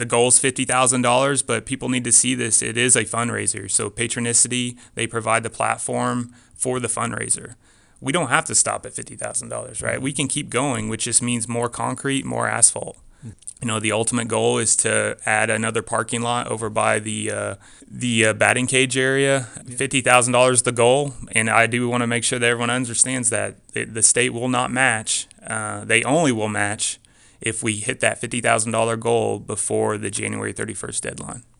The goal is $50,000, but people need to see this. It is a fundraiser. So Patronicity, they provide the platform for the fundraiser. We don't have to stop at $50,000, right? We can keep going, which just means more concrete, more asphalt. The ultimate goal is to add another parking lot over by the batting cage area. $50,000 is the goal, and I do want to make sure that everyone understands that the state will not match. They only will match if we hit that $50,000 goal before the January 31st deadline.